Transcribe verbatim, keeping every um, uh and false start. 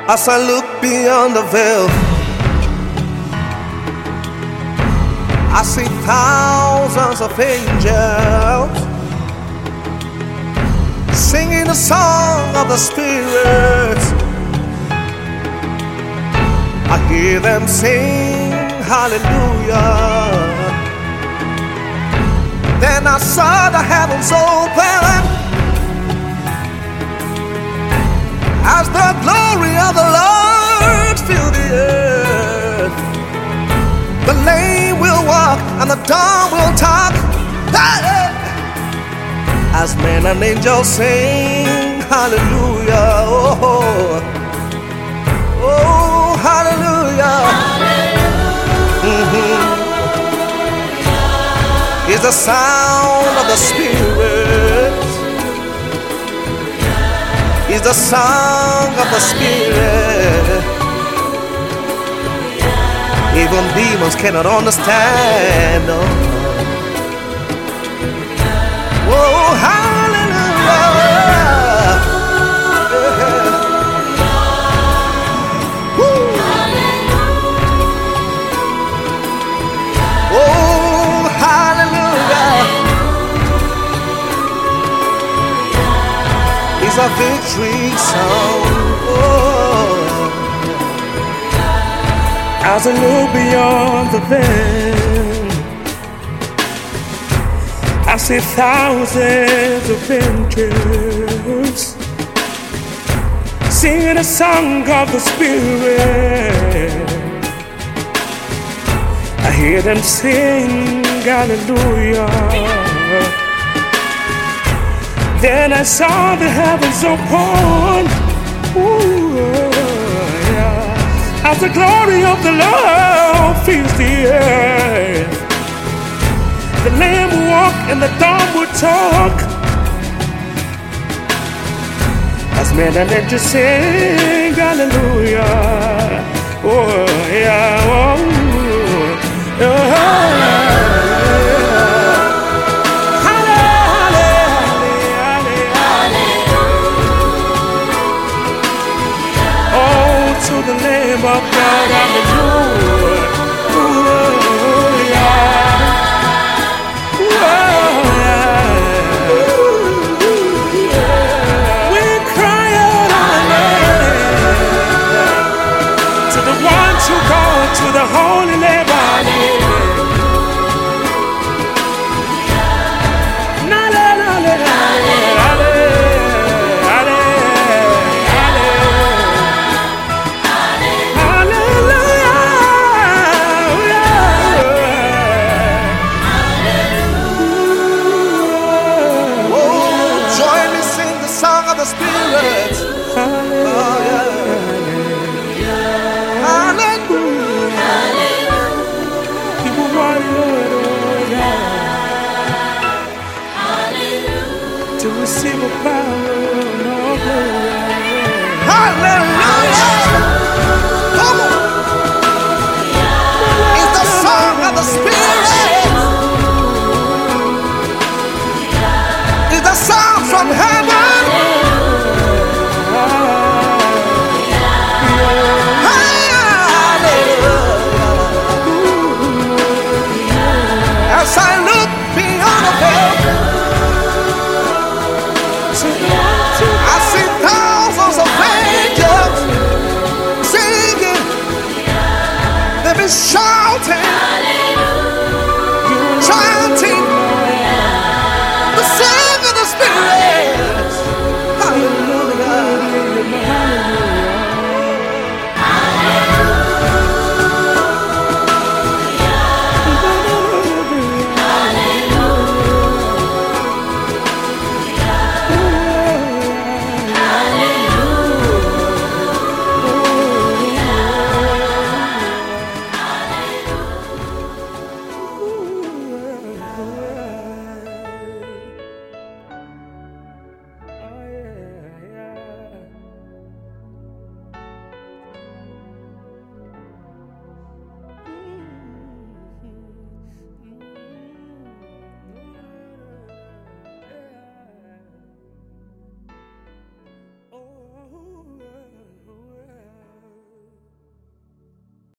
As I look beyond the veil, I see thousands of angels singing the song of the Spirit. I hear them sing hallelujah. Then I saw the heavens open as the glory of the Lord filled the earth. The lame will walk and the dumb will talk, hey! As men and angels sing hallelujah. Oh, oh hallelujah. Mm-hmm. It's the sound of the Spirit. It's the song of the Spirit. Even demons cannot understand. No. Oh, hallelujah. Yeah. Woo. Oh, hallelujah. It's a victory song. Oh. As I look beyond the veil, I see thousands of angels singing a song of the Spirit. I hear them sing hallelujah. Then I saw the heavens open, ooh, yeah, as the glory of the Lord fills the earth. The lame will walk and the dumb will talk, as men and angels sing hallelujah. Oh yeah, oh, oh. To the Lamb of God, hallelujah. Ooh, yeah. Ooh, yeah. Ooh, yeah. We cry out, hallelujah, to the one true God, to the Holy Lamb, hallelujah. The Spirit. Hallelujah. Oh, yeah. Hallelujah. Hallelujah. You are warrior, yeah. Hallelujah. To receive a power, no glory. Hallelujah.